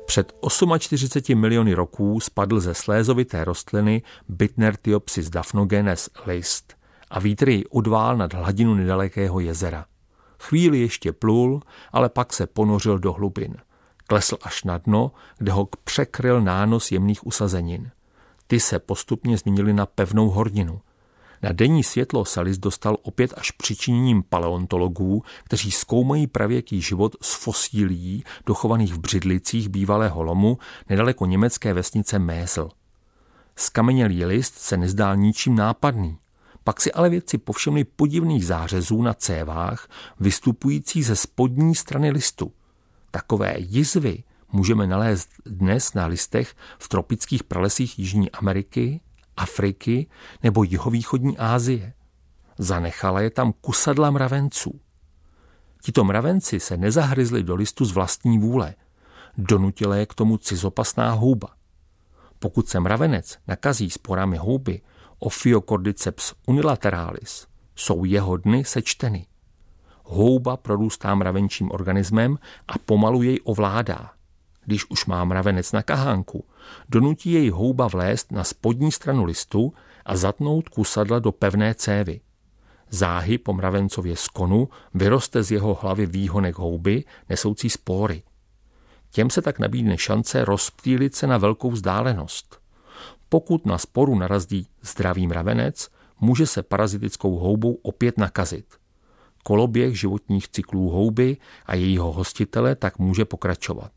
Před 48 miliony roků spadl ze slézovité rostliny Bitnertiopsis daphnogenes list a vítr jej odvál nad hladinu nedalekého jezera. Chvíli ještě plul, ale pak se ponořil do hlubin. Klesl až na dno, kde ho překryl nános jemných usazenin. Ty se postupně změnily na pevnou horninu. Na denní světlo se list dostal opět až přičiněním paleontologů, kteří zkoumají pravěký život z fosílií dochovaných v břidlicích bývalého lomu nedaleko německé vesnice Mésl. Skamenělý list se nezdál ničím nápadný. Pak si ale vědci povšimli podivných zářezů na cévách vystupující ze spodní strany listu. Takové jizvy můžeme nalézt dnes na listech v tropických pralesích Jižní Ameriky, Afriky nebo jihovýchodní Asie. Zanechala je tam kusadla mravenců. Tito mravenci se nezahryzli do listu z vlastní vůle. Donutila je k tomu cizopasná houba. Pokud se mravenec nakazí sporami houby Ophiocordyceps unilateralis, jsou jeho dny sečteny. Houba prorůstá mravenčím organismem a pomalu jej ovládá. Když už má mravenec na kahánku, donutí jej houba vlézt na spodní stranu listu a zatnout kusadla do pevné cévy. Záhy po mravencově skonu vyroste z jeho hlavy výhonek houby nesoucí spory. Těm se tak nabídne šance rozptýlit se na velkou vzdálenost. Pokud na sporu narazí zdravý mravenec, může se parazitickou houbou opět nakazit. Koloběh životních cyklů houby a jejího hostitele tak může pokračovat.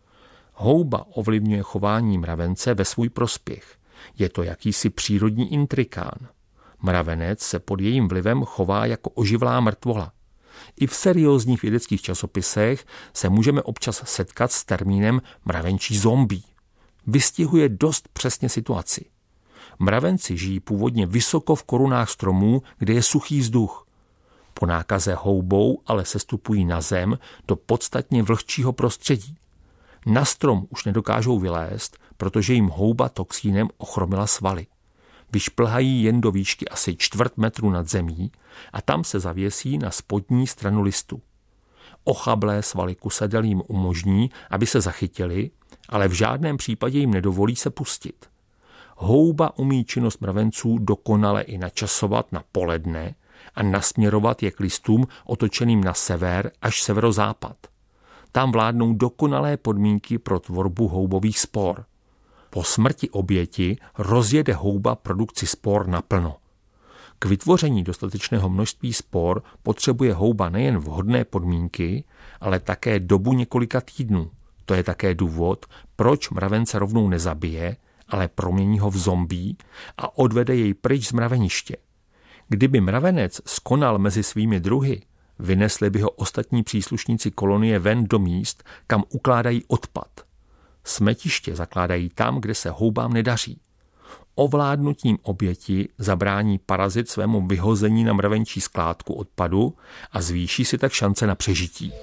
Houba ovlivňuje chování mravence ve svůj prospěch. Je to jakýsi přírodní intrikán. Mravenec se pod jejím vlivem chová jako oživlá mrtvola. I v seriózních vědeckých časopisech se můžeme občas setkat s termínem mravenčí zombie. Vystihuje dost přesně situaci. Mravenci žijí původně vysoko v korunách stromů, kde je suchý vzduch. Po nákaze houbou ale sestupují na zem do podstatně vlhčího prostředí. Na strom už nedokážou vylézt, protože jim houba toxínem ochromila svaly. Vyšplhají jen do výšky asi 1/4 metru nad zemí a tam se zavěsí na spodní stranu listu. Ochablé svaly kusadel jim umožní, aby se zachytili, ale v žádném případě jim nedovolí se pustit. Houba umí činnost mravenců dokonale i načasovat na poledne a nasměrovat je k listům otočeným na sever až severozápad. Tam vládnou dokonalé podmínky pro tvorbu houbových spor. Po smrti oběti rozjede houba produkci spor naplno. K vytvoření dostatečného množství spor potřebuje houba nejen vhodné podmínky, ale také dobu několika týdnů. To je také důvod, proč mravence rovnou nezabije, ale promění ho v zombie a odvede jej pryč z mraveniště. Kdyby mravenec skonal mezi svými druhy, vynesli by ho ostatní příslušníci kolonie ven do míst, kam ukládají odpad. Smetiště zakládají tam, kde se houbám nedaří. Ovládnutím oběti zabrání parazit svému vyhození na mravenčí skládku odpadu a zvýší si tak šance na přežití.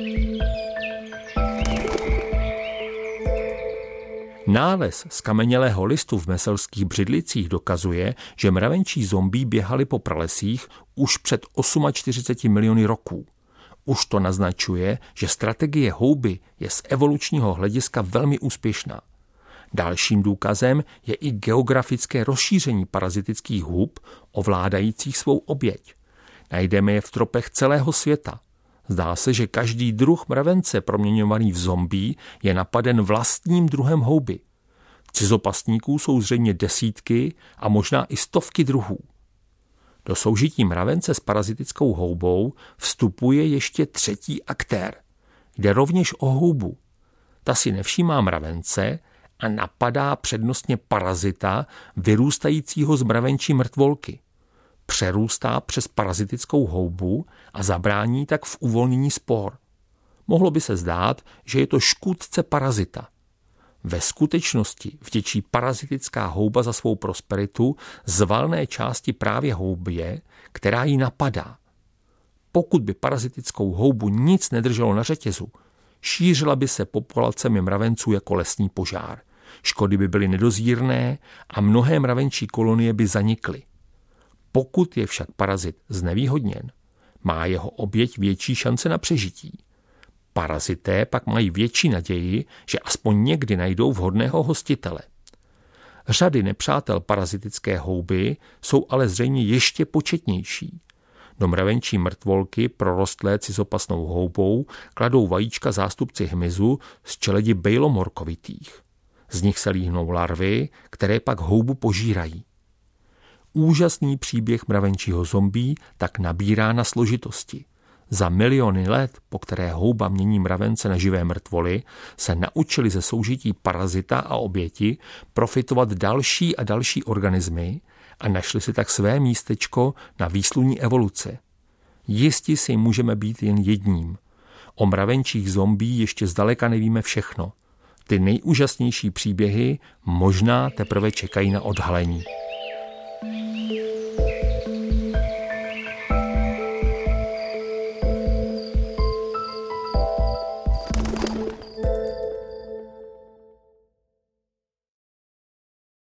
Nález skamenělého listu v meselských břidlicích dokazuje, že mravenčí zombie běhali po pralesích už před 48 miliony roků. Už to naznačuje, že strategie houby je z evolučního hlediska velmi úspěšná. Dalším důkazem je i geografické rozšíření parazitických hub ovládajících svou oběť. Najdeme je v tropech celého světa. Zdá se, že každý druh mravence proměňovaný v zombie je napaden vlastním druhem houby. Cizopastníků jsou zřejmě desítky a možná i stovky druhů. Do soužití mravence s parazitickou houbou vstupuje ještě třetí aktér. Jde rovněž o houbu. Ta si nevšímá mravence a napadá přednostně parazita vyrůstajícího z mravenčí mrtvolky. Přerůstá přes parazitickou houbu a zabrání tak v uvolnění spor. Mohlo by se zdát, že je to škůdce parazita. Ve skutečnosti vděčí parazitická houba za svou prosperitu z valné části právě houbě, která ji napadá. Pokud by parazitickou houbu nic nedrželo na řetězu, šířila by se populacemi mravenců jako lesní požár. Škody by byly nedozírné a mnohé mravenčí kolonie by zanikly. Pokud je však parazit znevýhodněn, má jeho oběť větší šance na přežití. Parazité pak mají větší naději, že aspoň někdy najdou vhodného hostitele. Řady nepřátel parazitické houby jsou ale zřejmě ještě početnější. Do mravenčí mrtvolky prorostlé cizopasnou houbou kladou vajíčka zástupci hmyzu z čeledi bejlomorkovitých. Z nich se líhnou larvy, které pak houbu požírají. Úžasný příběh mravenčího zombí tak nabírá na složitosti. Za miliony let, po které houba mění mravence na živé mrtvoly, se naučili ze soužití parazita a oběti profitovat další a další organismy a našli si tak své místečko na výsluní evoluce. Jisti si můžeme být jen jedním. O mravenčích zombí ještě zdaleka nevíme všechno. Ty nejúžasnější příběhy možná teprve čekají na odhalení.